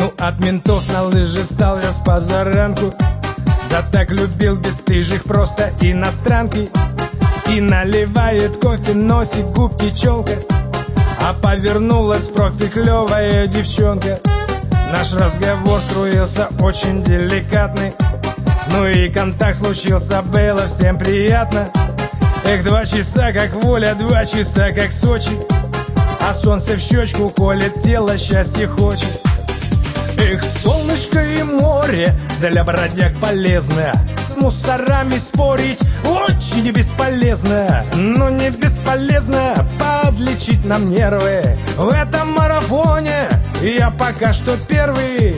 Ну, от ментов на лыжи встал я с позаранку. Да так любил бесстыжих просто иностранки. И наливает кофе, носик, губки, челка. А повернулась в профиль клевая девчонка. Наш разговор струился очень деликатный. Ну и контакт случился, было всем приятно. Эх, 2 часа как воля, 2 часа как Сочи. А солнце в щечку колет, тело счастье хочет. Эх, солнышко и море для бродяг полезно. С мусорами спорить очень бесполезно. Но не бесполезно подлечить нам нервы. В этом марафоне я пока что первый.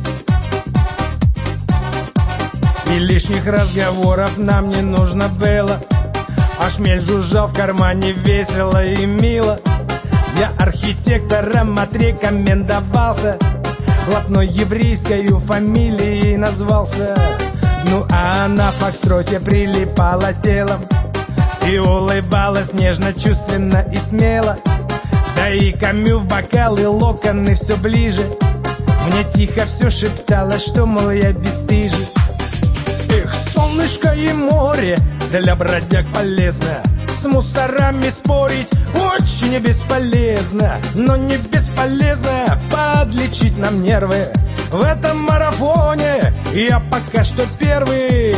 И лишних разговоров нам не нужно было. А шмель жужжал в кармане весело и мило. Я архитектором отрекомендовался. Блатной еврейской фамилией назвался. Ну а она в фокстроте прилипала телом и улыбалась нежно, чувственно и смело. Да и Камю в бокалы, локоны все ближе. Мне тихо все шептало, что, мол, я бесстыжий. Эх, солнышко и море для бродяг полезно. С мусорами спорить очень бесполезно. Но не бесполезно подлечить нам нервы. В этом марафоне я пока что первый.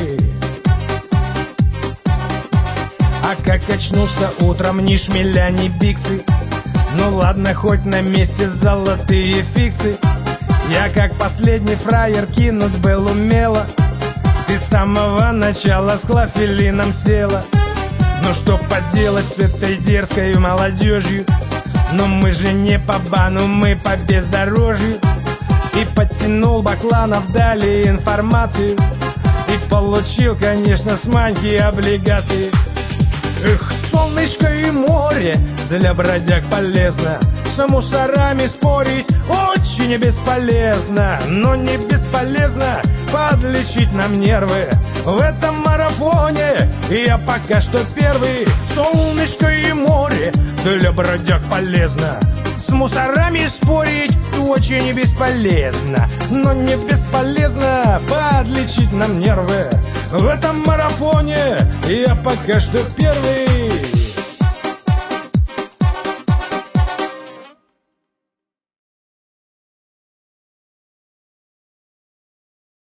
А как очнулся утром, ни шмеля, ни биксы. Ну ладно, хоть на месте золотые фиксы. Я как последний фраер кинуть был умело. Ты с самого начала с клофелином села. Ну что поделать с этой дерзкой молодежью? Но мы же не по бану, мы по бездорожью. И подтянул Бакланов, дали информацию. И получил, конечно, с Маньки облигации. Эх, солнышко и море для бродяг полезно. С мусорами спорить очень бесполезно. Но не бесполезно подлечить нам нервы. В этом марафоне я пока что первый. Солнышко и море для бродяг полезно. С мусорами спорить очень бесполезно. Но не бесполезно подлечить нам нервы. В этом марафоне я пока что первый.